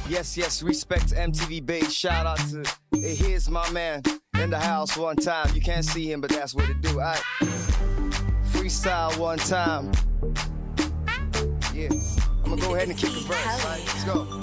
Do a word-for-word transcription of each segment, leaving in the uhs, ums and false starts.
Yes, yes, respect to M T V Base. Shout out to, hey, here's my man in the house one time. You can't see him, but that's what it do. All right. Freestyle one time. Yeah. I'm gonna go ahead and kick a verse. All right, let's go.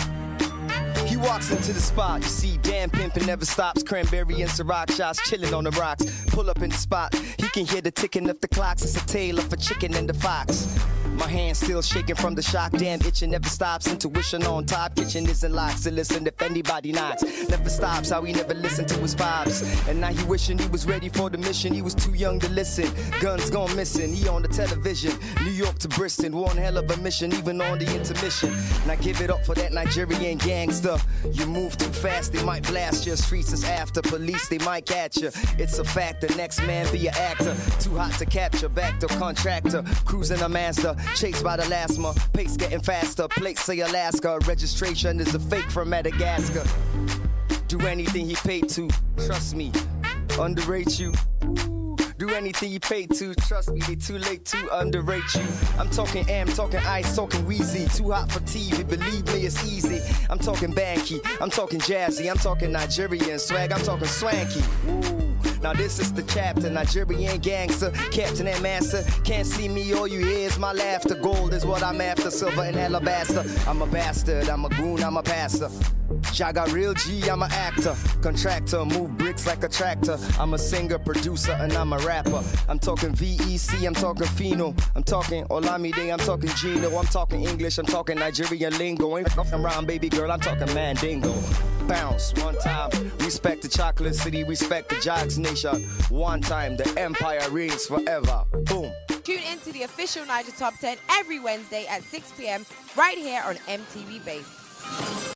He walks into the spot, you see, damn pimpin' never stops. Cranberry and Ciroc shots chillin' on the rocks. Pull up in the spot, he can hear the ticking of the clocks. It's a tale of a chicken and the fox. My hands still shaking from the shock, damn itching never stops. Intuition on top, kitchen isn't locked. So listen if anybody knocks. Never stops, how he never listened to his vibes. And now he wishing he was ready for the mission. He was too young to listen. Guns gone missing, he on the television. New York to Bristol, one hell of a mission, even on the intermission. Now give it up for that Nigerian gangster. You move too fast, they might blast your streets is after police, they might catch you. It's a fact, the next man be an actor. Too hot to capture, back to contractor. Cruising a master, chased by the last month. Pace getting faster, plates say Alaska. Registration is a fake from Madagascar. Do anything he paid to, trust me, underrate you. Do anything you paid to, trust me, they too late to underrate you. I'm talking Am, talking Ice, talking Wheezy. Too hot for T V, believe me, it's easy. I'm talking Banky, I'm talking Jazzy, I'm talking Nigerian swag, I'm talking swanky. Ooh. Now this is the chapter, Nigerian gangster, captain and master. Can't see me, all you hear is my laughter. Gold is what I'm after, silver and alabaster. I'm a bastard, I'm a goon, I'm a pastor. I got real G, I'm an actor. Contractor, move bricks like a tractor. I'm a singer, producer, and I'm a rapper. I'm talking V E C, I'm talking Fino. I'm talking Olamide, I'm talking Gino. I'm talking English, I'm talking Nigerian lingo. Ain't fucking around, baby girl, I'm talking Mandingo. Bounce, one time. Respect the Chocolate City, respect the Jocks Nation. One time, the empire reigns forever. Boom. Tune in to the official Niger Top ten every Wednesday at six p.m. right here on M T V Base.